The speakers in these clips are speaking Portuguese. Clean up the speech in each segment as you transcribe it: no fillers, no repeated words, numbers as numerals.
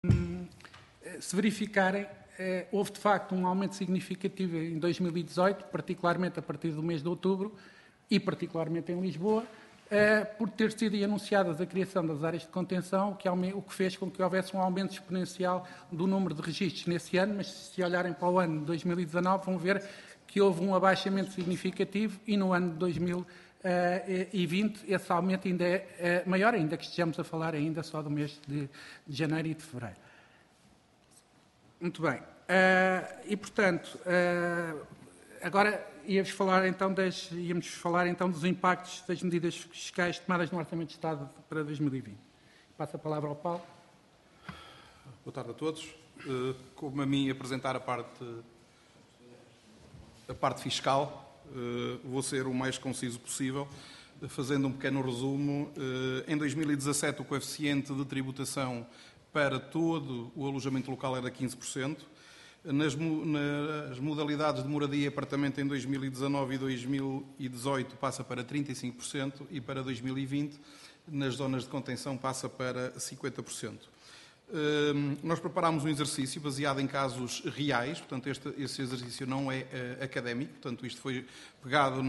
Se verificarem, houve de facto um aumento significativo em 2018, particularmente a partir do mês de outubro e particularmente em Lisboa, por ter sido anunciadas a criação das áreas de contenção, o que fez com que houvesse um aumento exponencial do número de registros nesse ano, mas se olharem para o ano de 2019 vão ver que houve um abaixamento significativo e no ano de 2020 esse aumento ainda é maior, ainda que estejamos a falar ainda só do mês de janeiro e de fevereiro. Muito bem. E, portanto, agora íamos falar então dos impactos das medidas fiscais tomadas no Orçamento de Estado para 2020. Passo a palavra ao Paulo. Boa tarde a todos. Como a mim apresentar a parte fiscal, vou ser o mais conciso possível, fazendo um pequeno resumo. Em 2017, o coeficiente de tributação para todo o alojamento local era 15%. Nas modalidades de moradia e apartamento em 2019 e 2018 passa para 35% e para 2020, nas zonas de contenção, passa para 50%. Nós preparámos um exercício baseado em casos reais, portanto, este exercício não é académico, portanto, isto foi pegado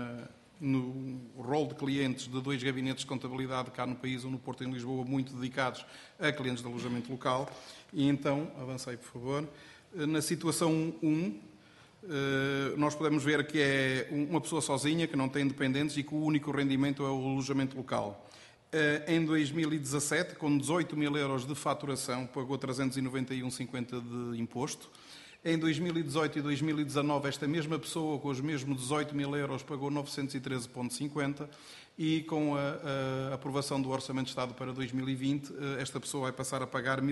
no rol de clientes de 2 gabinetes de contabilidade cá no país, um no Porto e em Lisboa, muito dedicados a clientes de alojamento local. E então, avancei, por favor. Na situação 1, nós podemos ver que é uma pessoa sozinha, que não tem dependentes e que o único rendimento é o alojamento local. Em 2017, com 18 mil euros de faturação, pagou 391,50 de imposto. Em 2018 e 2019, esta mesma pessoa, com os mesmos 18 mil euros, pagou 913,50 e com a aprovação do Orçamento de Estado para 2020, esta pessoa vai passar a pagar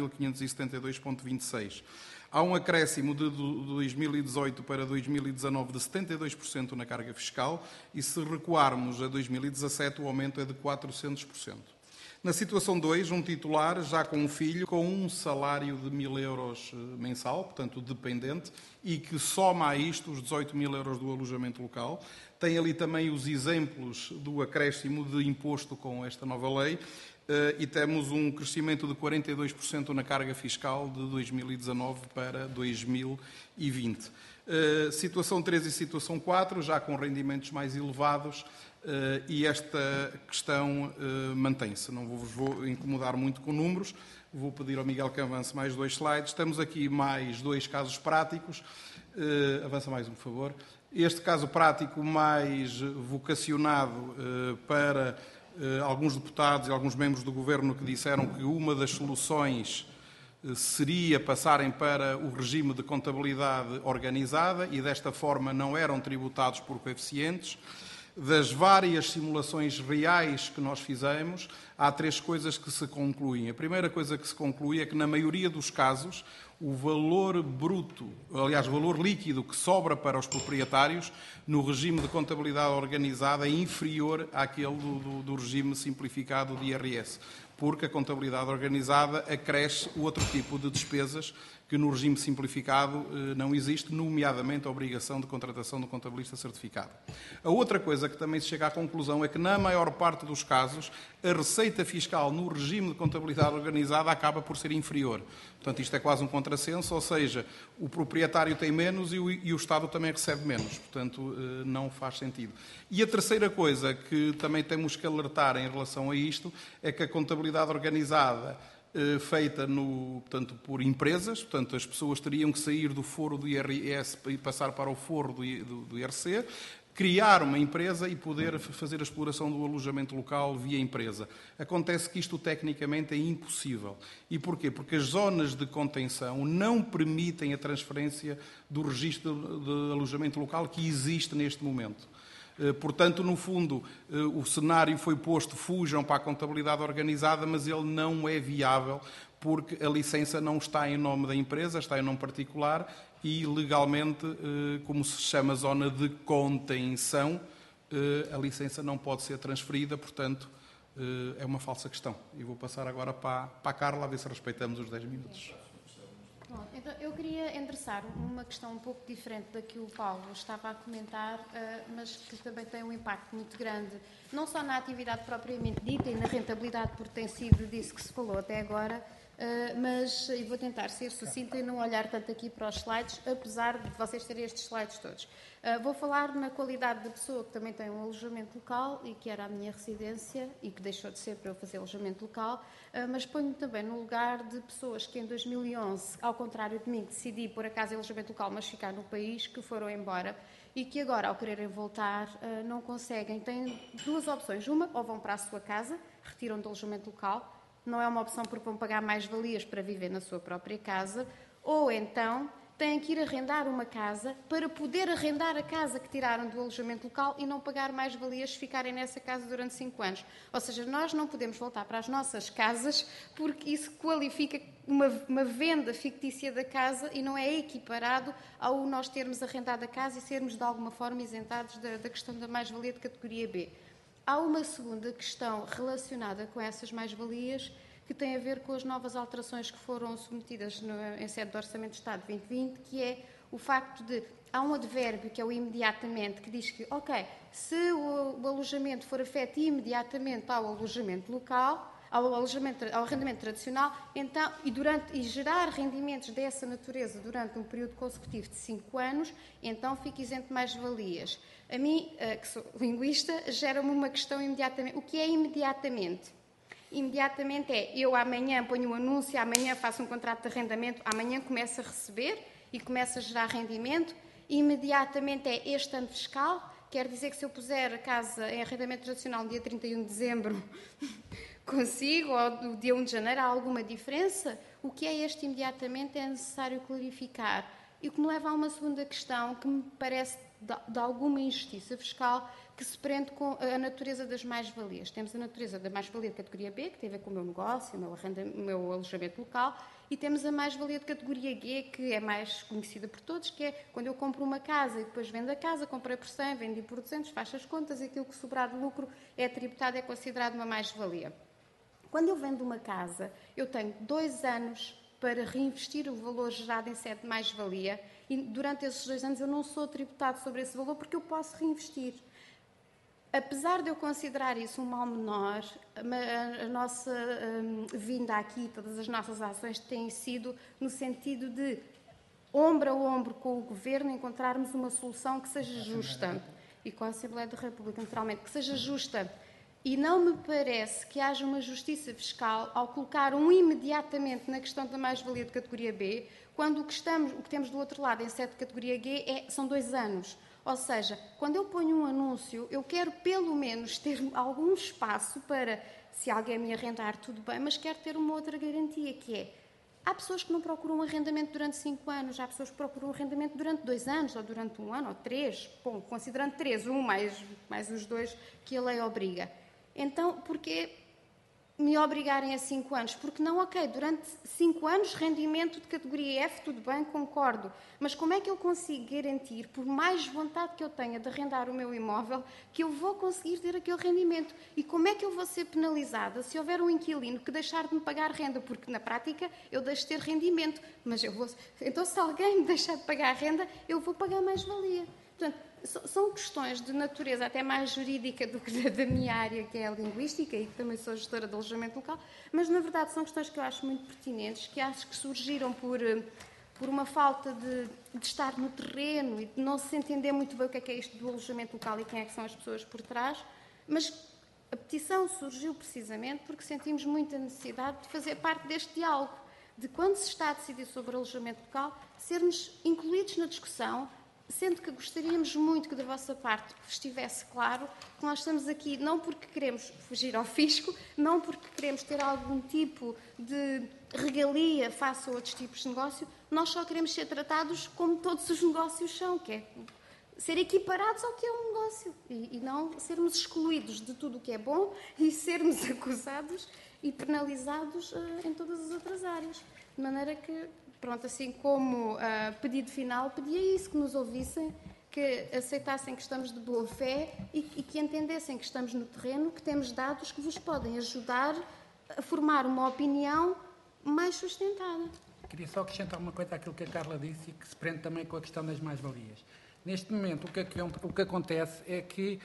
1.572,26. Há um acréscimo de 2018 para 2019 de 72% na carga fiscal e, se recuarmos a 2017, o aumento é de 400%. Na situação 2, um titular, já com um filho, com um salário de 1.000 euros mensal, portanto dependente, e que soma a isto os 18 mil euros do alojamento local. Tem ali também os exemplos do acréscimo de imposto com esta nova lei, e temos um crescimento de 42% na carga fiscal de 2019 para 2020. Situação 3 e situação 4, já com rendimentos mais elevados, e esta questão mantém-se. Não vos vou incomodar muito com números, vou pedir ao Miguel que avance mais 2 slides. Temos aqui mais 2 casos práticos. Avança mais um, por favor. Este caso prático mais vocacionado para alguns deputados e alguns membros do Governo que disseram que uma das soluções seria passarem para o regime de contabilidade organizada e desta forma não eram tributados por coeficientes. Das várias simulações reais que nós fizemos, há 3 coisas que se concluem. A primeira coisa que se conclui é que, na maioria dos casos, o valor bruto, aliás, o valor líquido que sobra para os proprietários no regime de contabilidade organizada é inferior àquele do regime simplificado de IRS, porque a contabilidade organizada acresce outro tipo de despesas que no regime simplificado não existe, nomeadamente a obrigação de contratação do contabilista certificado. A outra coisa que também se chega à conclusão é que, na maior parte dos casos, a receita fiscal no regime de contabilidade organizada acaba por ser inferior. Portanto, isto é quase um contrassenso, ou seja, o proprietário tem menos e o Estado também recebe menos. Portanto, não faz sentido. E a terceira coisa que também temos que alertar em relação a isto é que a contabilidade organizada feita portanto, por empresas, portanto, as pessoas teriam que sair do foro do IRS e passar para o foro do IRC, criar uma empresa e poder fazer a exploração do alojamento local via empresa. Acontece que isto tecnicamente é impossível. E porquê? Porque as zonas de contenção não permitem a transferência do registro de alojamento local que existe neste momento. Portanto, no fundo, o cenário foi posto, fujam para a contabilidade organizada, mas ele não é viável porque a licença não está em nome da empresa, está em nome particular e, legalmente, como se chama zona de contenção, a licença não pode ser transferida, portanto, é uma falsa questão. E vou passar agora para a Carla, a ver se respeitamos os 10 minutos. Bom, então eu queria endereçar uma questão um pouco diferente da que o Paulo estava a comentar, mas que também tem um impacto muito grande, não só na atividade propriamente dita e na rentabilidade, porque tem sido disso que se falou até agora, mas e vou tentar ser sucinta e não olhar tanto aqui para os slides, apesar de vocês terem estes slides todos. Vou falar na qualidade de pessoa que também tem um alojamento local e que era a minha residência e que deixou de ser para eu fazer alojamento local, mas ponho-me também no lugar de pessoas que em 2011, ao contrário de mim, decidi pôr a casa em alojamento local, mas ficar no país, que foram embora e que agora, ao quererem voltar, não conseguem. Têm duas opções. Uma, ou vão para a sua casa, retiram do alojamento local, não é uma opção porque vão pagar mais-valias para viver na sua própria casa, ou então têm que ir arrendar uma casa para poder arrendar a casa que tiraram do alojamento local e não pagar mais-valias se ficarem nessa casa durante 5 anos. Ou seja, nós não podemos voltar para as nossas casas porque isso qualifica uma venda fictícia da casa e não é equiparado ao nós termos arrendado a casa e sermos de alguma forma isentados da questão da mais-valia de categoria B. Há uma segunda questão relacionada com essas mais-valias que tem a ver com as novas alterações que foram submetidas em sede do Orçamento de Estado 2020, que é o facto de... Há um advérbio que é o imediatamente, que diz que, ok, se o alojamento for afeto imediatamente ao alojamento local, ao arrendamento tradicional, então, e gerar rendimentos dessa natureza durante um período consecutivo de 5 anos, então fica isento de mais-valias. A mim, que sou linguista, gera-me uma questão imediatamente. O que é imediatamente? Imediatamente é, eu amanhã ponho um anúncio, amanhã faço um contrato de arrendamento, amanhã começo a receber e começo a gerar rendimento. Imediatamente é este ano fiscal, quer dizer que se eu puser a casa em arrendamento tradicional no dia 31 de dezembro, consigo, ou no dia 1 de janeiro, há alguma diferença? O que é este imediatamente é necessário clarificar. E o que me leva a uma segunda questão que me parece de alguma injustiça fiscal que se prende com a natureza das mais-valias. Temos a natureza da mais-valia de categoria B, que tem a ver com o meu negócio, o meu alojamento local, e temos a mais-valia de categoria G, que é mais conhecida por todos, que é quando eu compro uma casa e depois vendo a casa, comprei por 100, vendi por 200, faço as contas e aquilo que sobrar de lucro é tributado, é considerado uma mais-valia. Quando eu vendo uma casa, eu tenho 2 anos para reinvestir o valor gerado em sede de mais-valia e durante esses 2 anos eu não sou tributado sobre esse valor porque eu posso reinvestir. Apesar de eu considerar isso um mal menor, a nossa vinda aqui, todas as nossas ações têm sido no sentido de, ombro a ombro com o Governo, encontrarmos uma solução que seja justa. E com a Assembleia da República, naturalmente, que seja justa. E não me parece que haja uma justiça fiscal ao colocar imediatamente na questão da mais-valia de categoria B, quando o que temos do outro lado em sede de categoria G são 2 anos. Ou seja, quando eu ponho um anúncio, eu quero pelo menos ter algum espaço para, se alguém me arrendar, tudo bem, mas quero ter uma outra garantia, que é, há pessoas que não procuram um arrendamento durante 5 anos, há pessoas que procuram um arrendamento durante 2 anos, ou durante 1 ano, ou 3, bom, considerando 3, mais os 2 que a lei obriga. Então, porquê me obrigarem a 5 anos? Porque não, ok, durante 5 anos, rendimento de categoria F, tudo bem, concordo. Mas como é que eu consigo garantir, por mais vontade que eu tenha de arrendar o meu imóvel, que eu vou conseguir ter aquele rendimento? E como é que eu vou ser penalizada se houver um inquilino que deixar de me pagar renda? Porque, na prática, eu deixo de ter rendimento. Mas eu vou... Então, se alguém me deixar de pagar renda, eu vou pagar mais-valia. Portanto, são questões de natureza até mais jurídica do que da minha área, que é a linguística, e que também sou gestora de alojamento local, mas, na verdade, são questões que eu acho muito pertinentes, que acho que surgiram por uma falta de estar no terreno e de não se entender muito bem o que é isto do alojamento local e quem é que são as pessoas por trás, mas a petição surgiu precisamente porque sentimos muita necessidade de fazer parte deste diálogo, de quando se está a decidir sobre o alojamento local, sermos incluídos na discussão, sendo que gostaríamos muito que da vossa parte estivesse claro que nós estamos aqui não porque queremos fugir ao fisco, não porque queremos ter algum tipo de regalia face a outros tipos de negócio, nós só queremos ser tratados como todos os negócios são, que é ser equiparados ao que é um negócio e não sermos excluídos de tudo o que é bom e sermos acusados e penalizados em todas as outras áreas. De maneira que, pronto, assim como pedido final, pedia isso, que nos ouvissem, que aceitassem que estamos de boa fé e que entendessem que estamos no terreno, que temos dados que vos podem ajudar a formar uma opinião mais sustentada. Queria só acrescentar uma coisa àquilo que a Carla disse e que se prende também com a questão das mais-valias. Neste momento, o que acontece é que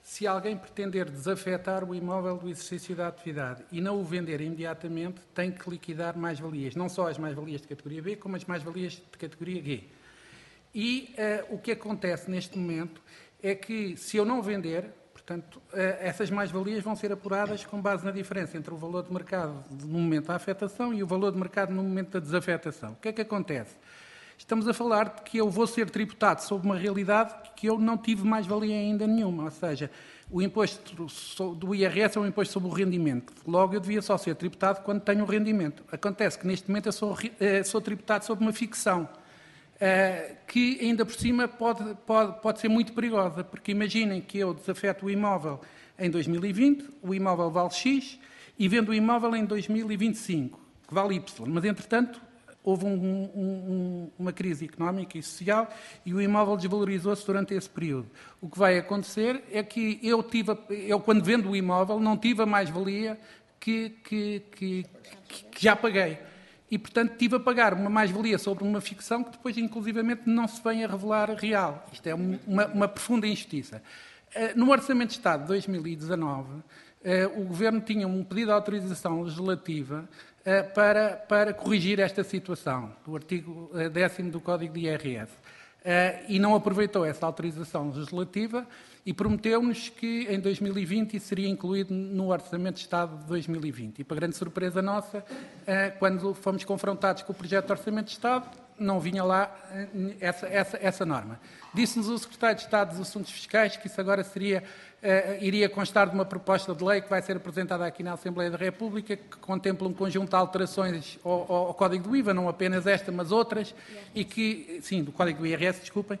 se alguém pretender desafetar o imóvel do exercício da atividade e não o vender imediatamente, tem que liquidar mais-valias, não só as mais-valias de categoria B, como as mais-valias de categoria G. E o que acontece neste momento é que, se eu não vender, portanto, essas mais-valias vão ser apuradas com base na diferença entre o valor de mercado no momento da afetação e o valor de mercado no momento da desafetação. O que é que acontece? Estamos a falar de que eu vou ser tributado sobre uma realidade que eu não tive mais-valia ainda nenhuma, ou seja, o imposto do IRS é um imposto sobre o rendimento. Logo, eu devia só ser tributado quando tenho o rendimento. Acontece que, neste momento, eu sou tributado sobre uma ficção, que, ainda por cima, pode ser muito perigosa, porque imaginem que eu desafeto o imóvel em 2020, o imóvel vale X, e vendo o imóvel em 2025, que vale Y, mas, entretanto, houve uma crise económica e social e o imóvel desvalorizou-se durante esse período. O que vai acontecer é que eu quando vendo o imóvel, não tive a mais-valia que já paguei. E, portanto, tive a pagar uma mais-valia sobre uma ficção que depois, inclusivamente, não se vem a revelar real. Isto é uma profunda injustiça. No Orçamento de Estado de 2019, o Governo tinha um pedido de autorização legislativa para corrigir esta situação, do artigo 10º do Código de IRS. E não aproveitou essa autorização legislativa e prometeu-nos que em 2020 isso seria incluído no Orçamento de Estado de 2020. E, para grande surpresa nossa, quando fomos confrontados com o projeto de Orçamento de Estado, não vinha lá essa norma. Disse-nos o Secretário de Estado dos Assuntos Fiscais que isso agora iria constar de uma proposta de lei que vai ser apresentada aqui na Assembleia da República, que contempla um conjunto de alterações ao Código do IVA, não apenas esta, mas outras, do Código do IRS, desculpem,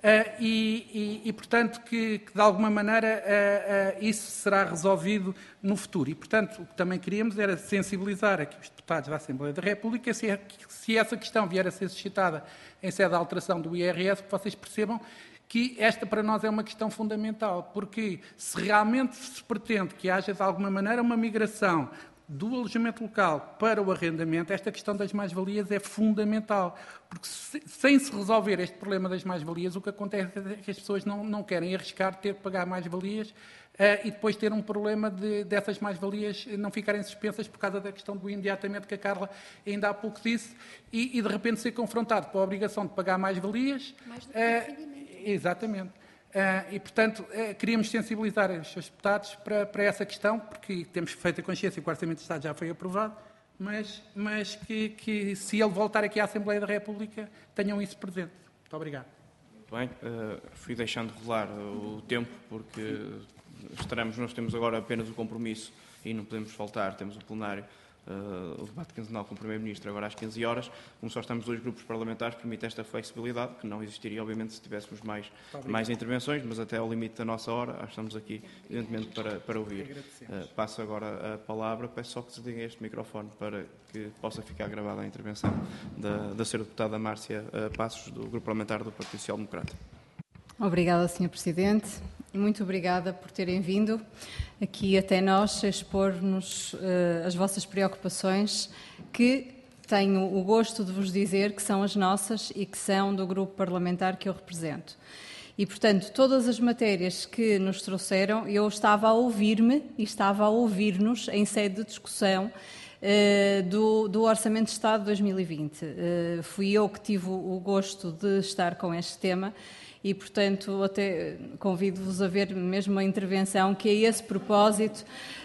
portanto, que de alguma maneira isso será resolvido no futuro. E, portanto, o que também queríamos era sensibilizar aqui os deputados da Assembleia da República, se essa questão vier a ser suscitada em sede de alteração do IRS, que vocês percebam que esta para nós é uma questão fundamental, porque se realmente se pretende que haja de alguma maneira uma migração do alojamento local para o arrendamento, esta questão das mais-valias é fundamental, porque sem se resolver este problema das mais-valias, o que acontece é que as pessoas não querem arriscar ter que pagar mais-valias e depois ter um problema dessas mais-valias não ficarem suspensas por causa da questão do imediatamente que a Carla ainda há pouco disse, e de repente ser confrontado com a obrigação de pagar mais-valias. Mais do que o rendimento. Exatamente. E, portanto, queríamos sensibilizar os seus deputados para essa questão, porque temos feito a consciência que o Orçamento de Estado já foi aprovado, mas que se ele voltar aqui à Assembleia da República, tenham isso presente. Muito obrigado. Muito bem. Fui deixando rolar o tempo, porque nós temos agora apenas o compromisso e não podemos faltar, temos o plenário. O debate quinzenal com o Primeiro-Ministro agora às 15 horas. Como só estamos dois grupos parlamentares, permite esta flexibilidade, que não existiria, obviamente, se tivéssemos mais intervenções, mas até ao limite da nossa hora, estamos aqui, evidentemente, para ouvir. Passo agora a palavra, peço só que se desliguem este microfone para que possa ficar gravada a intervenção da Sra. Deputada Márcia Passos, do Grupo Parlamentar do Partido Social Democrata. Obrigada, Sr. Presidente. Muito obrigada por terem vindo aqui até nós a expor-nos as vossas preocupações, que tenho o gosto de vos dizer que são as nossas e que são do grupo parlamentar que eu represento. E, portanto, todas as matérias que nos trouxeram, eu estava a ouvir-me e estava a ouvir-nos em sede de discussão do Orçamento de Estado de 2020. Fui eu que tive o gosto de estar com este tema. E, portanto, até convido-vos a ver mesmo a intervenção que a esse propósito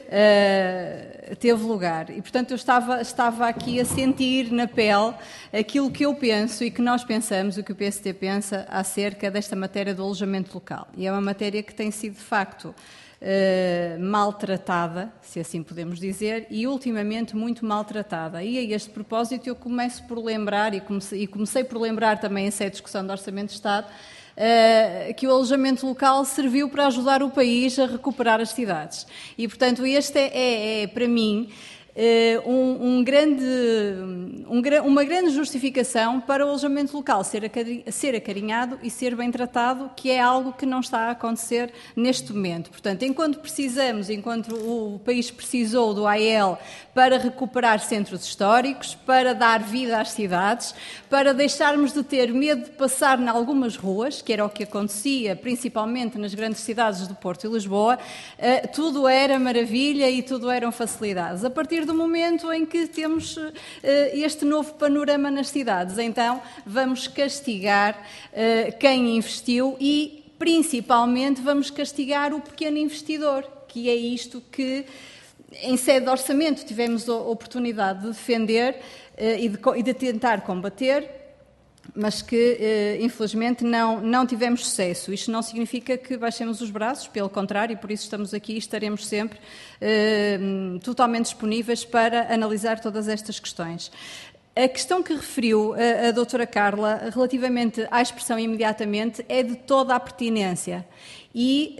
teve lugar. E, portanto, eu estava aqui a sentir na pele aquilo que eu penso e que nós pensamos, o que o PSD pensa acerca desta matéria do alojamento local. E é uma matéria que tem sido, de facto, maltratada, se assim podemos dizer, e ultimamente muito maltratada. E a este propósito eu começo por lembrar, e comecei por lembrar também em sede de discussão do Orçamento de Estado, que o alojamento local serviu para ajudar o país a recuperar as cidades. E, portanto, este para mim, uma grande justificação para o alojamento local ser acarinhado e ser bem tratado, que é algo que não está a acontecer neste momento. Portanto, enquanto o país precisou do AEL para recuperar centros históricos, para dar vida às cidades, para deixarmos de ter medo de passar em algumas ruas, que era o que acontecia principalmente nas grandes cidades do Porto e Lisboa, tudo era maravilha e tudo eram facilidades. A partir do momento em que temos este novo panorama nas cidades, então vamos castigar quem investiu e, principalmente, vamos castigar o pequeno investidor, que é isto que, em sede de orçamento, tivemos a oportunidade de defender e de tentar combater, mas que, infelizmente, não tivemos sucesso. Isto não significa que baixemos os braços, pelo contrário, por isso estamos aqui e estaremos sempre totalmente disponíveis para analisar todas estas questões. A questão que referiu a doutora Carla, relativamente à expressão imediatamente, é de toda a pertinência. E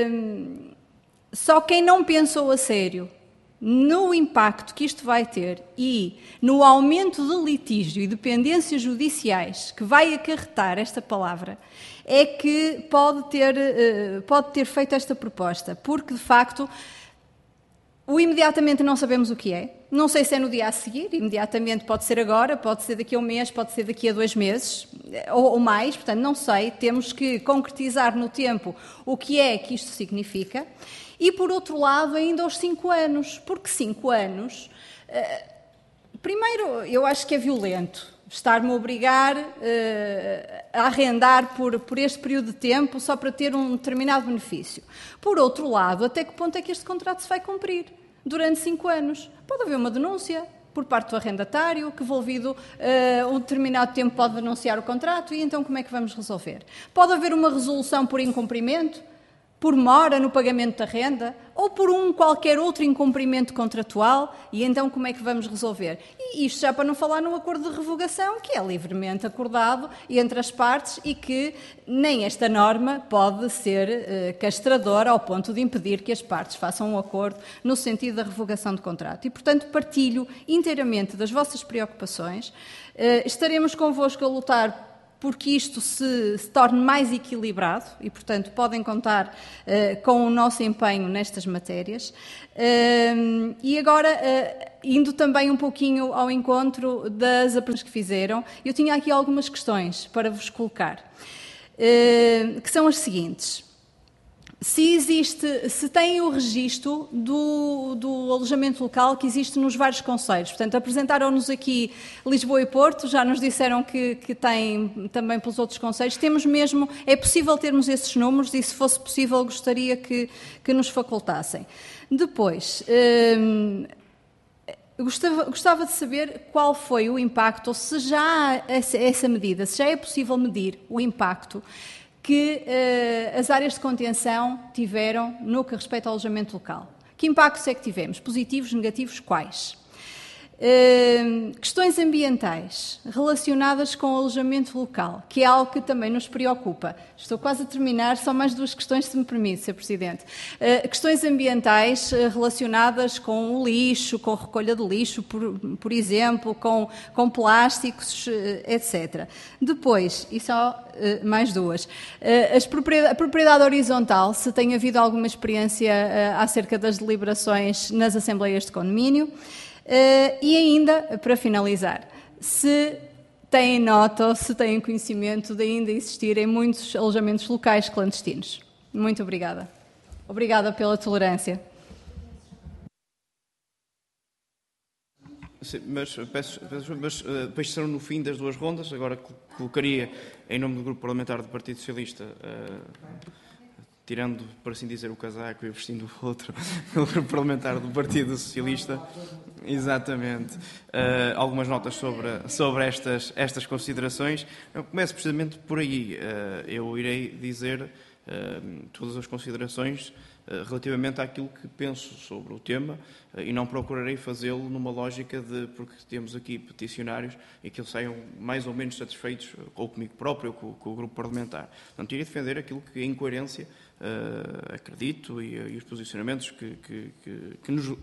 só quem não pensou a sério no impacto que isto vai ter e no aumento de litígio e dependências judiciais que vai acarretar esta palavra, é que pode ter feito esta proposta, porque, de facto, o imediatamente não sabemos o que é. Não sei se é no dia a seguir, imediatamente pode ser agora, pode ser daqui a um mês, pode ser daqui a 2 meses, ou mais, portanto, não sei. Temos que concretizar no tempo o que é que isto significa. E, por outro lado, ainda aos 5 anos, porque 5 anos, primeiro, eu acho que é violento estar-me a obrigar a arrendar por este período de tempo só para ter um determinado benefício. Por outro lado, até que ponto é que este contrato se vai cumprir durante 5 anos? Pode haver uma denúncia por parte do arrendatário, que envolvido um determinado tempo pode denunciar o contrato, e então como é que vamos resolver? Pode haver uma resolução por incumprimento, por mora no pagamento da renda, ou por qualquer outro incumprimento contratual, e então como é que vamos resolver? E isto já para não falar no acordo de revogação, que é livremente acordado entre as partes e que nem esta norma pode ser castradora ao ponto de impedir que as partes façam um acordo no sentido da revogação de contrato. E, portanto, partilho inteiramente das vossas preocupações. Estaremos convosco a lutar porque isto se torne mais equilibrado e, portanto, podem contar com o nosso empenho nestas matérias. E agora, indo também um pouquinho ao encontro das apresentações que fizeram, eu tinha aqui algumas questões para vos colocar, que são as seguintes. Se tem o registro do alojamento local que existe nos vários concelhos. Portanto, apresentaram-nos aqui Lisboa e Porto, já nos disseram que tem também pelos outros concelhos. Temos mesmo, é possível termos esses números e, se fosse possível, gostaria que nos facultassem. Depois, gostava de saber qual foi o impacto, ou se já há essa medida, se já é possível medir o impacto que as áreas de contenção tiveram no que respeita ao alojamento local. Que impactos é que tivemos? Positivos, negativos, quais? Questões ambientais relacionadas com o alojamento local, que é algo que também nos preocupa. Estou quase a terminar, só mais 2 questões, se me permite, Sr. Presidente. Questões ambientais relacionadas com o lixo, com a recolha de lixo, por exemplo, com plásticos, etc. Depois, e só mais 2, a propriedade horizontal, se tem havido alguma experiência acerca das deliberações nas assembleias de condomínio. E ainda, para finalizar, se têm nota ou se têm conhecimento de ainda existirem muitos alojamentos locais clandestinos. Muito obrigada. Obrigada pela tolerância. Sim, mas depois serão no fim das 2 rondas. Agora colocaria, em nome do Grupo Parlamentar do Partido Socialista, tirando, por assim dizer, o casaco e vestindo o outro, pelo Grupo Parlamentar do Partido Socialista, exatamente, algumas notas sobre estas considerações. Eu começo precisamente por aí. Eu irei dizer todas as considerações relativamente àquilo que penso sobre o tema e não procurarei fazê-lo numa lógica de porque temos aqui peticionários e que eles saiam mais ou menos satisfeitos ou comigo próprio ou com o grupo parlamentar. Portanto, irei defender aquilo que, em coerência, acredito e os posicionamentos que nos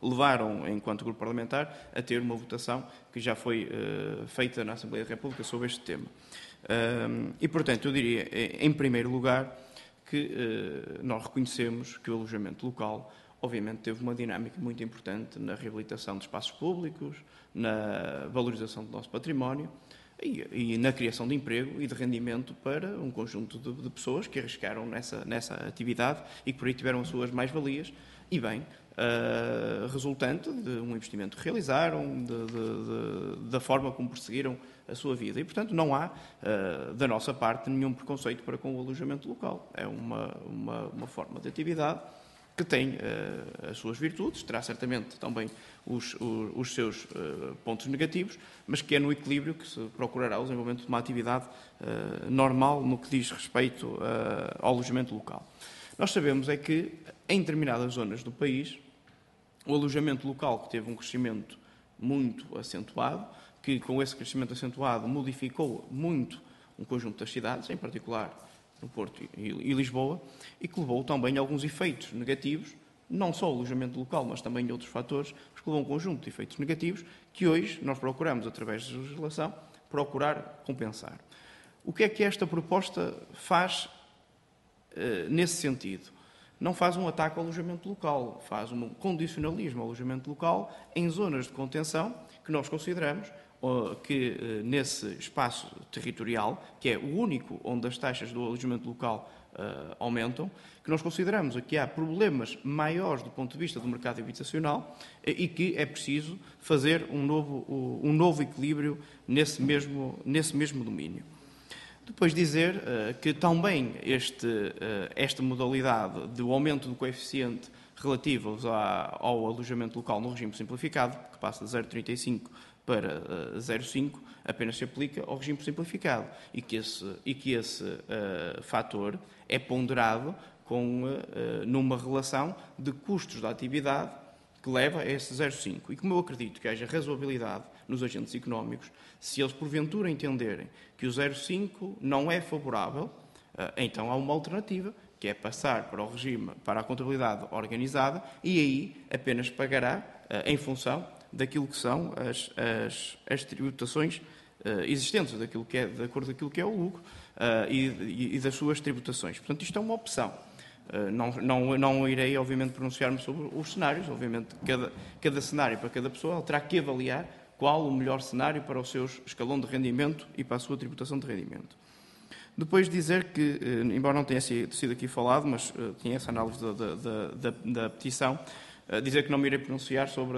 levaram, enquanto grupo parlamentar, a ter uma votação que já foi feita na Assembleia da República sobre este tema. E, portanto, eu diria, em primeiro lugar, que nós reconhecemos que o alojamento local, obviamente, teve uma dinâmica muito importante na reabilitação de espaços públicos, na valorização do nosso património e na criação de emprego e de rendimento para um conjunto de pessoas que arriscaram nessa atividade e que por aí tiveram as suas mais-valias e bem, resultante de um investimento que realizaram, da forma como perseguiram a sua vida. E, portanto, não há, da nossa parte, nenhum preconceito para com o alojamento local. É uma forma de atividade que tem as suas virtudes, terá certamente também os seus pontos negativos, mas que é no equilíbrio que se procurará o desenvolvimento de uma atividade normal no que diz respeito ao alojamento local. Nós sabemos é que, em determinadas zonas do país, o alojamento local, que teve um crescimento muito acentuado, que com esse crescimento acentuado modificou muito um conjunto das cidades, em particular no Porto e Lisboa, e que levou também a alguns efeitos negativos, não só o alojamento local, mas também outros fatores, mas que levou a um conjunto de efeitos negativos que hoje nós procuramos, através da legislação, procurar compensar. O que é que esta proposta faz nesse sentido? Não faz um ataque ao alojamento local, faz um condicionalismo ao alojamento local em zonas de contenção que nós consideramos que nesse espaço territorial, que é o único onde as taxas do alojamento local aumentam, que nós consideramos que há problemas maiores do ponto de vista do mercado habitacional e que é preciso fazer um novo equilíbrio nesse mesmo domínio. Depois dizer que também esta modalidade do aumento do coeficiente relativo ao alojamento local no regime simplificado, que passa de 0,35 para 0,5, apenas se aplica ao regime simplificado e que esse fator é ponderado numa relação de custos da atividade que leva a esse 0,5. E como eu acredito que haja razoabilidade nos agentes económicos, se eles porventura entenderem que o 0,5 não é favorável, então há uma alternativa, que é passar para o regime, para a contabilidade organizada, e aí apenas pagará em função daquilo que são as tributações existentes, de acordo com aquilo que é o lucro e das suas tributações. Portanto, isto é uma opção. Não irei, obviamente, pronunciar-me sobre os cenários. Obviamente, cada cenário para cada pessoa terá que avaliar qual o melhor cenário para o seu escalão de rendimento e para a sua tributação de rendimento. Depois dizer que, embora não tenha sido aqui falado, mas tinha essa análise da petição, dizer que não me irei pronunciar sobre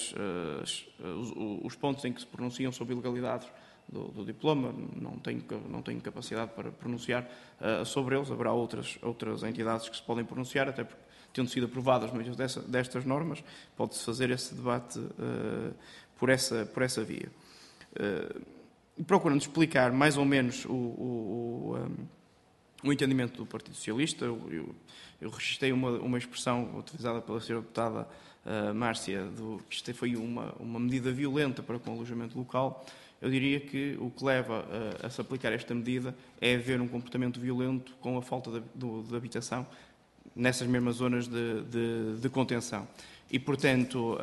os pontos em que se pronunciam sobre ilegalidades do diploma, não tenho capacidade para pronunciar sobre eles. Haverá outras entidades que se podem pronunciar, até porque, tendo sido aprovadas muitas destas normas, pode-se fazer esse debate por essa via. Procurando explicar mais ou menos o entendimento do Partido Socialista, eu registrei uma expressão utilizada pela Sra. Deputada Márcia, que isto foi uma medida violenta para com o alojamento local. Eu diria que o que leva a se aplicar esta medida é haver um comportamento violento com a falta de habitação nessas mesmas zonas de contenção. E, portanto,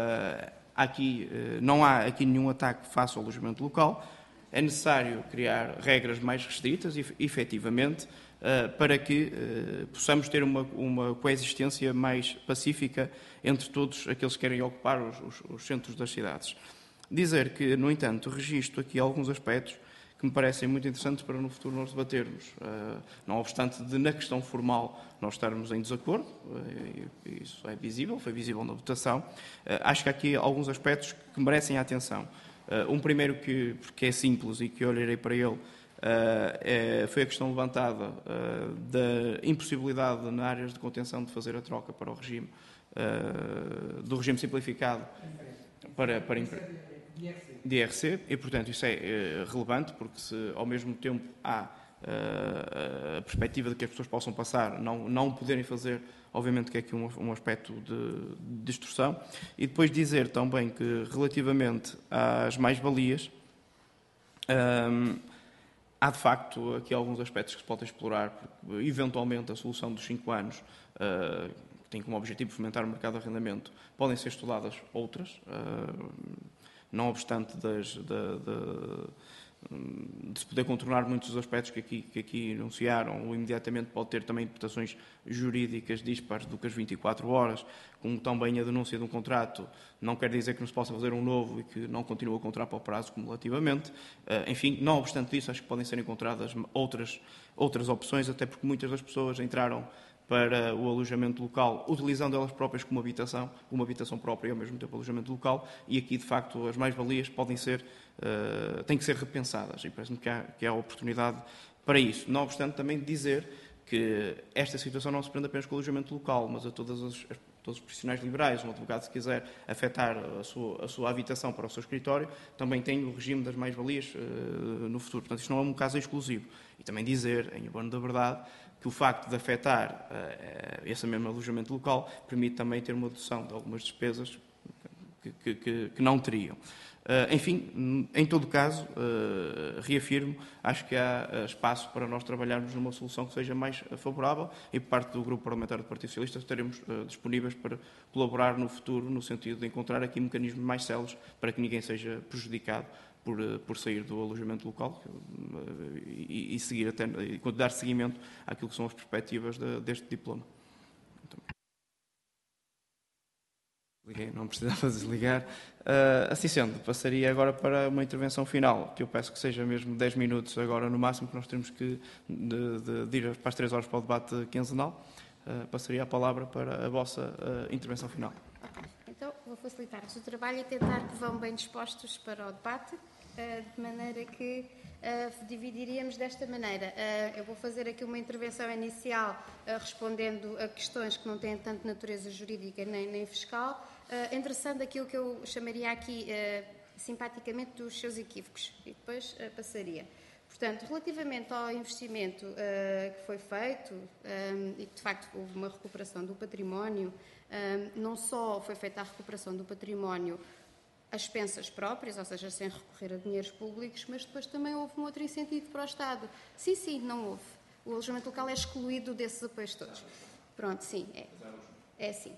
não há aqui nenhum ataque face ao alojamento local. É necessário criar regras mais restritas, efetivamente, para que possamos ter uma coexistência mais pacífica entre todos aqueles que querem ocupar os centros das cidades. Dizer que, no entanto, registro aqui alguns aspectos que me parecem muito interessantes para no futuro nós debatermos. Não obstante de, na questão formal, nós estarmos em desacordo, isso é visível, foi visível na votação, acho que há aqui alguns aspectos que merecem a atenção. Um primeiro porque é simples e que olharei para ele, foi a questão levantada da impossibilidade na áreas de contenção de fazer a troca para o regime, do regime simplificado para de IRC, e, portanto, isso é relevante, porque se ao mesmo tempo há a perspectiva de que as pessoas possam passar, não poderem fazer, obviamente que é aqui um aspecto de distorção. E depois dizer também que, relativamente às mais-valias, há de facto aqui alguns aspectos que se podem explorar, porque eventualmente a solução dos 5 anos que tem como objetivo fomentar o mercado de arrendamento, podem ser estudadas outras, não obstante de se poder contornar muitos dos aspectos que aqui enunciaram. O imediatamente pode ter também interpretações jurídicas dispares do que as 24 horas, como também a denúncia de um contrato não quer dizer que não se possa fazer um novo e que não continue a contrato para o prazo cumulativamente. Enfim, não obstante isso, acho que podem ser encontradas outras opções, até porque muitas das pessoas entraram para o alojamento local, utilizando elas próprias como habitação, uma habitação própria e ao mesmo tempo alojamento local, e aqui, de facto, as mais-valias têm que ser repensadas, e parece-me que há oportunidade para isso. Não obstante, também dizer que esta situação não se prende apenas com o alojamento local, mas a todos os profissionais liberais. Um advogado, se quiser afetar a sua habitação para o seu escritório, também tem o regime das mais-valias no futuro. Portanto, isto não é um caso exclusivo. E também dizer, em abono da verdade, que o facto de afetar esse mesmo alojamento local permite também ter uma dedução de algumas despesas que não teriam. Enfim, em todo caso, reafirmo, acho que há espaço para nós trabalharmos numa solução que seja mais favorável, e por parte do Grupo Parlamentar do Partido Socialista estaremos disponíveis para colaborar no futuro, no sentido de encontrar aqui mecanismos mais céleres para que ninguém seja prejudicado por sair do alojamento local e seguir e dar seguimento àquilo que são as perspectivas deste diploma. Não precisava desligar. Assim sendo, passaria agora para uma intervenção final, que eu peço que seja mesmo 10 minutos agora no máximo, que nós temos que de ir para as 3 horas para o debate quinzenal. Passaria a palavra para a vossa intervenção final. Então, vou facilitar-vos o trabalho e tentar que vão bem dispostos para o debate, de maneira que dividiríamos desta maneira. Eu vou fazer aqui uma intervenção inicial respondendo a questões que não têm tanto natureza jurídica nem fiscal, endereçando aquilo que eu chamaria aqui simpaticamente dos seus equívocos, e depois passaria. Portanto, relativamente ao investimento que foi feito e que de facto houve uma recuperação do património, não só foi feita a recuperação do património às expensas próprias, ou seja, sem recorrer a dinheiros públicos, mas depois também houve um outro incentivo para o Estado. Sim, não houve. O alojamento local é excluído desses apoios todos. Pronto, sim, é sim.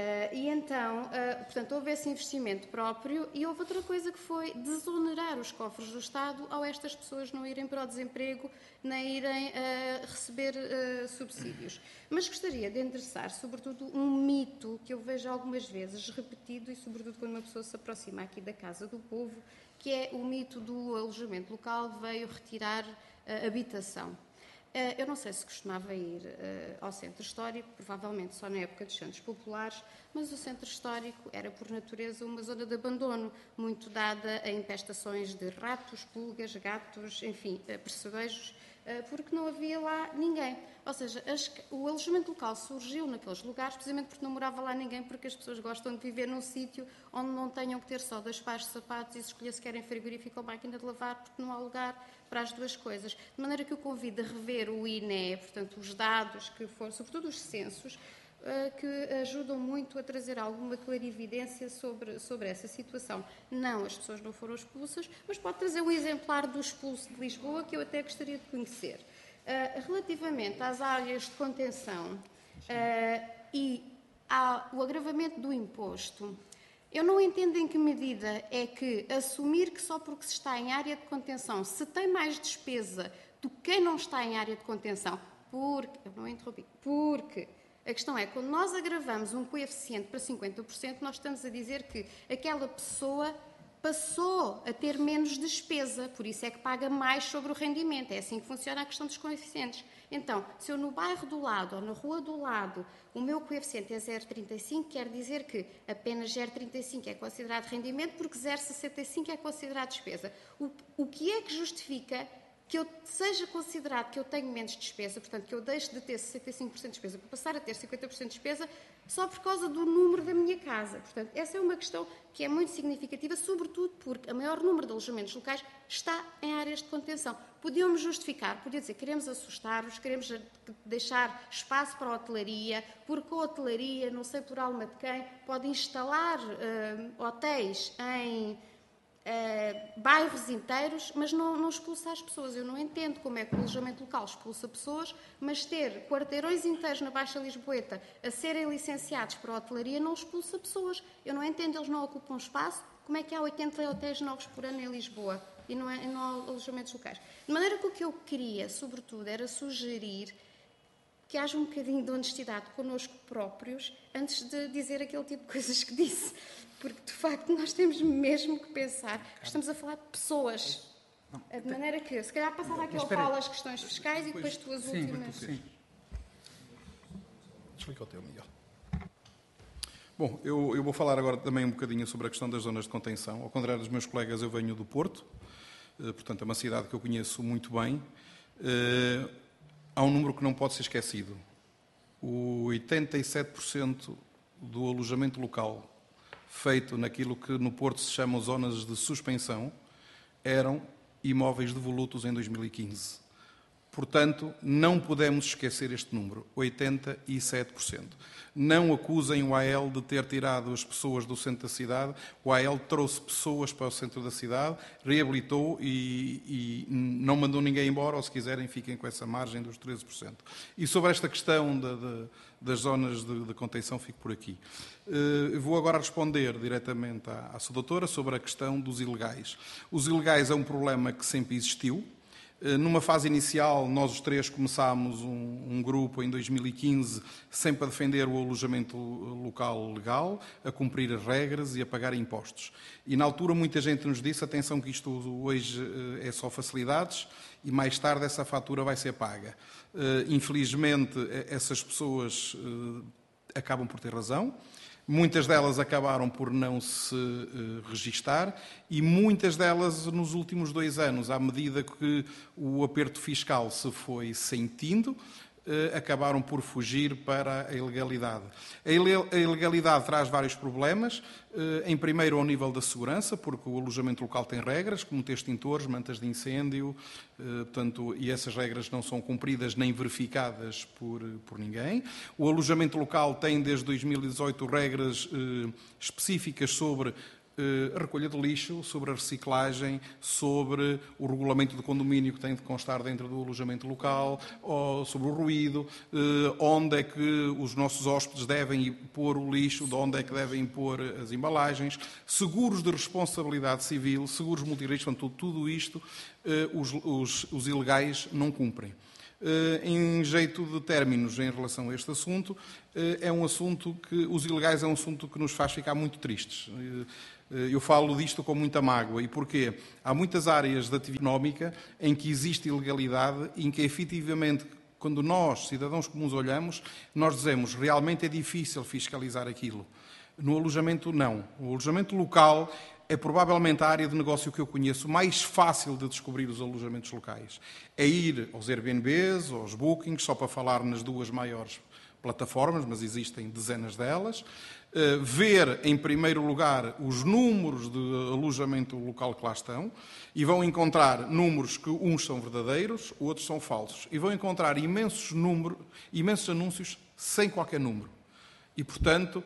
E então, portanto, houve esse investimento próprio e houve outra coisa que foi desonerar os cofres do Estado ao estas pessoas não irem para o desemprego nem irem receber subsídios. Mas gostaria de endereçar, sobretudo, um mito que eu vejo algumas vezes repetido e, sobretudo, quando uma pessoa se aproxima aqui da Casa do Povo, que é o mito do alojamento local veio retirar habitação. Eu não sei se costumava ir ao centro histórico, provavelmente só na época dos santos populares, mas o centro histórico era, por natureza, uma zona de abandono, muito dada a infestações de ratos, pulgas, gatos, enfim, percebejos, porque não havia lá ninguém. Ou seja, o alojamento local surgiu naqueles lugares precisamente porque não morava lá ninguém, porque as pessoas gostam de viver num sítio onde não tenham que ter só 2 pares de sapatos e se escolher se querem frigorífico ou máquina de lavar, porque não há lugar para as duas coisas. De maneira que eu convido a rever o INE, portanto, os dados que foram, sobretudo os censos, que ajudam muito a trazer alguma clarividência sobre essa situação. Não, as pessoas não foram expulsas, mas pode trazer um exemplar do expulso de Lisboa que eu até gostaria de conhecer. Relativamente às áreas de contenção e ao agravamento do imposto, eu não entendo em que medida é que assumir que só porque se está em área de contenção se tem mais despesa do que quem não está em área de contenção, porque a questão é, quando nós agravamos um coeficiente para 50%, nós estamos a dizer que aquela pessoa passou a ter menos despesa, por isso é que paga mais sobre o rendimento. É assim que funciona a questão dos coeficientes. Então, se eu no bairro do lado ou na rua do lado o meu coeficiente é 0,35, quer dizer que apenas 0,35 é considerado rendimento, porque 0,65 é considerado despesa. O que é que justifica que eu seja considerado que eu tenho menos despesa, portanto, que eu deixe de ter 65% de despesa para passar a ter 50% de despesa só por causa do número da minha casa. Portanto, essa é uma questão que é muito significativa, sobretudo porque o maior número de alojamentos locais está em áreas de contenção. Podiam-me justificar, podiam dizer, queremos assustar-vos, queremos deixar espaço para a hotelaria, porque a hotelaria, não sei por alma de quem, pode instalar hotéis bairros inteiros, mas não expulsa as pessoas. Eu não entendo como é que o alojamento local expulsa pessoas, mas ter quarteirões inteiros na Baixa Lisboeta a serem licenciados para a hotelaria não expulsa pessoas. Eu não entendo, eles não ocupam espaço. Como é que há 80 hotéis novos por ano em Lisboa e não há alojamentos locais? De maneira que o que eu queria, sobretudo, era sugerir que haja um bocadinho de honestidade connosco próprios antes de dizer aquele tipo de coisas que disse. Porque, de facto, nós temos mesmo que pensar que estamos a falar de pessoas. De maneira que, se calhar, passava aqui ao Paulo as questões fiscais e depois tu as últimas. Sim. Explica o teu, Miguel. Bom, eu vou falar agora também um bocadinho sobre a questão das zonas de contenção. Ao contrário dos meus colegas, eu venho do Porto, portanto, é uma cidade que eu conheço muito bem. Há um número que não pode ser esquecido. O 87% do alojamento local feito naquilo que no Porto se chamam zonas de suspensão eram imóveis devolutos em 2015. Portanto, não podemos esquecer este número, 87%. Não acusem o AEL de ter tirado as pessoas do centro da cidade. O AEL trouxe pessoas para o centro da cidade, reabilitou e não mandou ninguém embora, ou se quiserem, fiquem com essa margem dos 13%. E sobre esta questão das zonas de contenção, fico por aqui. Vou agora responder diretamente à sua doutora sobre a questão dos ilegais. Os ilegais é um problema que sempre existiu. Numa fase inicial, nós os três começámos um grupo em 2015 sempre a defender o alojamento local legal, a cumprir as regras e a pagar impostos. E na altura muita gente nos disse, atenção que isto hoje é só facilidades e mais tarde essa fatura vai ser paga. Infelizmente essas pessoas acabam por ter razão. Muitas delas acabaram por não se registar e muitas delas, nos últimos 2 anos, à medida que o aperto fiscal se foi sentindo, acabaram por fugir para a ilegalidade. A ilegalidade traz vários problemas. Em primeiro, ao nível da segurança, porque o alojamento local tem regras, como ter extintores, mantas de incêndio, portanto, e essas regras não são cumpridas nem verificadas por ninguém. O alojamento local tem, desde 2018, regras específicas sobre a recolha de lixo, sobre a reciclagem, sobre o regulamento de condomínio que tem de constar dentro do alojamento local, ou sobre o ruído, onde é que os nossos hóspedes devem pôr o lixo, de onde é que devem pôr as embalagens, seguros de responsabilidade civil, seguros multirrisco, portanto, tudo isto os ilegais não cumprem. Em jeito de términos em relação a este assunto, é um assunto que os ilegais é um assunto que nos faz ficar muito tristes. Eu falo disto com muita mágoa. E porquê? Há muitas áreas de atividade económica em que existe ilegalidade e em que, efetivamente, quando nós, cidadãos comuns, olhamos, nós dizemos realmente é difícil fiscalizar aquilo. No alojamento, não. O alojamento local é provavelmente a área de negócio que eu conheço mais fácil de descobrir os alojamentos locais. É ir aos Airbnbs, aos Bookings, só para falar nas 2 maiores plataformas, mas existem dezenas delas. Ver, em primeiro lugar, os números de alojamento local que lá estão e vão encontrar números que uns são verdadeiros, outros são falsos. E vão encontrar imensos anúncios sem qualquer número. E, portanto,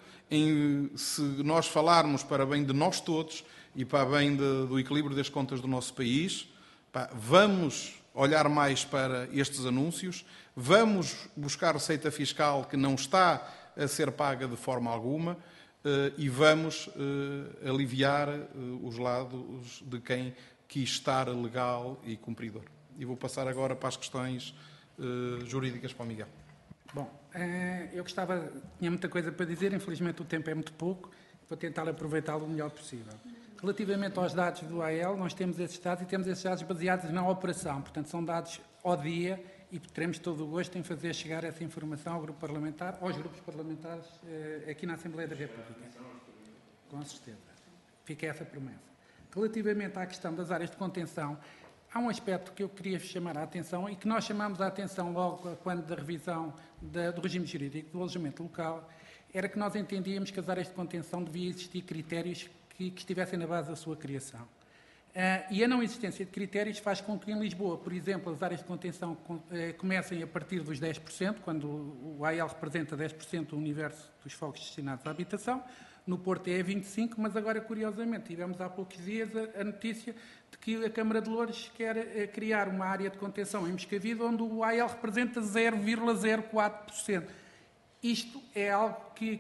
se nós falarmos para bem de nós todos e para bem do equilíbrio das contas do nosso país, vamos olhar mais para estes anúncios, vamos buscar receita fiscal que não está a ser paga de forma alguma e vamos aliviar os lados de quem quis estar legal e cumpridor. E vou passar agora para as questões jurídicas para o Miguel. Bom, eu tinha muita coisa para dizer, infelizmente o tempo é muito pouco, vou tentar aproveitá-lo o melhor possível. Relativamente aos dados do AEL, nós temos esses dados e temos esses dados baseados na operação, portanto são dados ao dia e teremos todo o gosto em fazer chegar essa informação ao grupo parlamentar, aos grupos parlamentares aqui na Assembleia da República. Com certeza. Fica essa promessa. Relativamente à questão das áreas de contenção, há um aspecto que eu queria chamar a atenção e que nós chamamos a atenção logo quando da revisão do regime jurídico do alojamento local, era que nós entendíamos que as áreas de contenção deviam existir critérios que estivessem na base da sua criação. E a não existência de critérios faz com que em Lisboa, por exemplo, as áreas de contenção comecem a partir dos 10%, quando o AEL representa 10% do universo dos fogos destinados à habitação, No Porto é 25, mas agora, curiosamente, tivemos há poucos dias a notícia de que a Câmara de Loures quer criar uma área de contenção em Moscavide, onde o AEL representa 0,04%. Isto é algo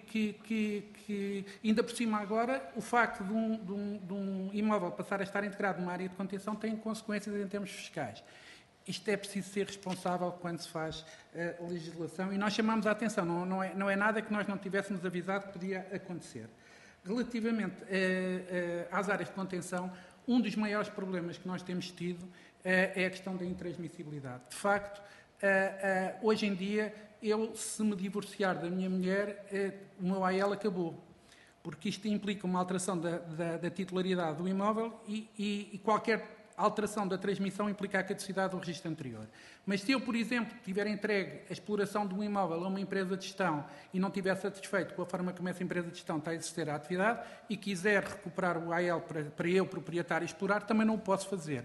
que, ainda por cima agora, o facto de um imóvel passar a estar integrado numa área de contenção tem consequências em termos fiscais. Isto é preciso ser responsável quando se faz legislação e nós chamamos a atenção, não é nada que nós não tivéssemos avisado que podia acontecer. Relativamente às áreas de contenção, um dos maiores problemas que nós temos tido é a questão da intransmissibilidade. De facto, hoje em dia, se me divorciar da minha mulher, o meu AEL acabou, porque isto implica uma alteração da titularidade do imóvel e qualquer alteração da transmissão implica a caducidade do registro anterior. Mas se eu, por exemplo, tiver entregue a exploração de um imóvel a uma empresa de gestão e não estiver satisfeito com a forma como essa empresa de gestão está a exercer a atividade e quiser recuperar o AEL para eu, proprietário, explorar, também não o posso fazer.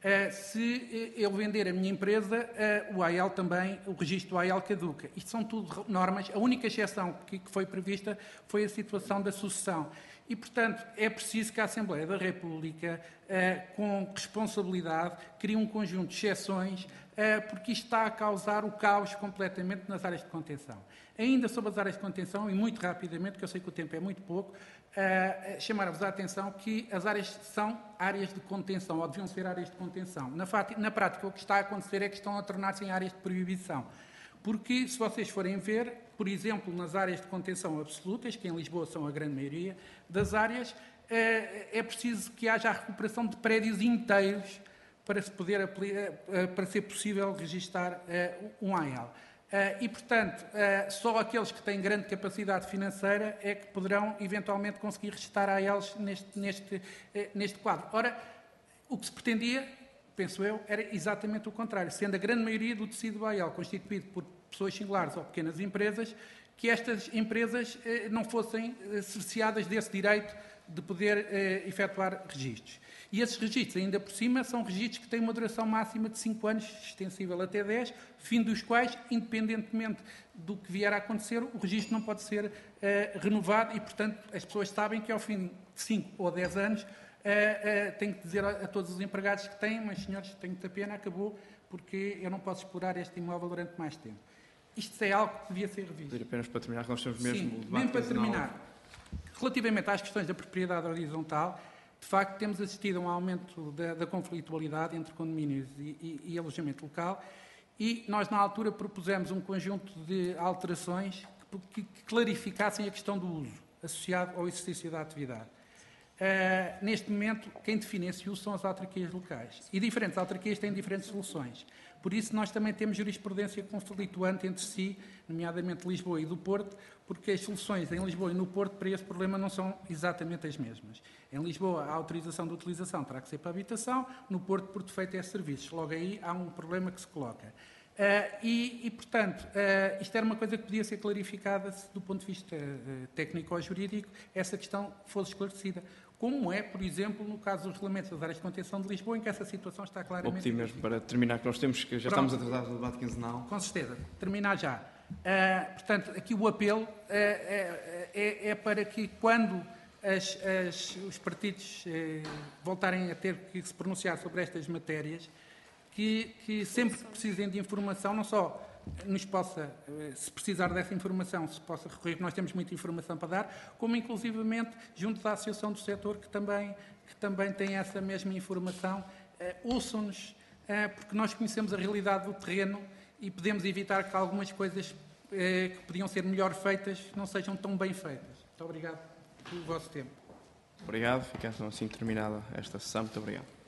Se eu vender a minha empresa, o AEL também, o registro do AEL caduca. Isto são tudo normas. A única exceção que foi prevista foi a situação da sucessão. E, portanto, é preciso que a Assembleia da República, com responsabilidade, crie um conjunto de exceções, porque isto está a causar o caos completamente nas áreas de contenção. Ainda sobre as áreas de contenção, e muito rapidamente, porque eu sei que o tempo é muito pouco, chamar-vos a atenção que as áreas são áreas de contenção, ou deviam ser áreas de contenção. Na prática, o que está a acontecer é que estão a tornar-se em áreas de proibição. Porque, se vocês forem ver, por exemplo, nas áreas de contenção absolutas, que em Lisboa são a grande maioria das áreas, é preciso que haja a recuperação de prédios inteiros para ser possível registar um AEL. E, portanto, só aqueles que têm grande capacidade financeira é que poderão, eventualmente, conseguir registrar AELs neste quadro. Ora, o que se pretendia, penso eu, era exatamente o contrário, sendo a grande maioria do tecido AEL constituído por pessoas singulares ou pequenas empresas, que estas empresas não fossem cerceadas desse direito de poder efetuar registros. E esses registros, ainda por cima, são registros que têm uma duração máxima de 5 anos, extensível até 10, fim dos quais, independentemente do que vier a acontecer, o registro não pode ser renovado e, portanto, as pessoas sabem que ao fim de 5 ou 10 anos tenho que dizer a todos os empregados que têm, mas senhores, tenho muita pena, acabou, porque eu não posso explorar este imóvel durante mais tempo. Isto é algo que devia ser revisto. Apenas para terminar, que nós temos mesmo o debate. Mesmo para terminar, relativamente às questões da propriedade horizontal, de facto temos assistido a um aumento da conflitualidade entre condomínios e alojamento local e nós na altura propusemos um conjunto de alterações que clarificassem a questão do uso associado ao exercício da atividade. Neste momento, quem define esse uso são as autarquias locais. E diferentes autarquias têm diferentes soluções. Por isso, nós também temos jurisprudência conflituante entre si, nomeadamente Lisboa e do Porto, porque as soluções em Lisboa e no Porto para esse problema não são exatamente as mesmas. Em Lisboa, a autorização de utilização terá que ser para a habitação, no Porto, por defeito, é serviços. Logo aí, há um problema que se coloca. Portanto, isto era uma coisa que podia ser clarificada se, do ponto de vista técnico ou jurídico, essa questão fosse esclarecida. Como é, por exemplo, no caso dos regulamentos das áreas de contenção de Lisboa, em que essa situação está claramente... Vou pedir mesmo para terminar, que nós temos que já estamos atrasados no debate quinzenal. Com certeza, terminar já. Portanto, aqui o apelo é para que quando os partidos voltarem a ter que se pronunciar sobre estas matérias, que sempre que precisem de informação, não só nos possa, se precisar dessa informação, se possa recorrer, nós temos muita informação para dar, como inclusivamente junto da Associação do Setor, que também tem essa mesma informação, ouçam-nos, porque nós conhecemos a realidade do terreno e podemos evitar que algumas coisas que podiam ser melhor feitas não sejam tão bem feitas. Muito obrigado pelo vosso tempo. Obrigado, fica então assim terminada esta sessão. Muito obrigado.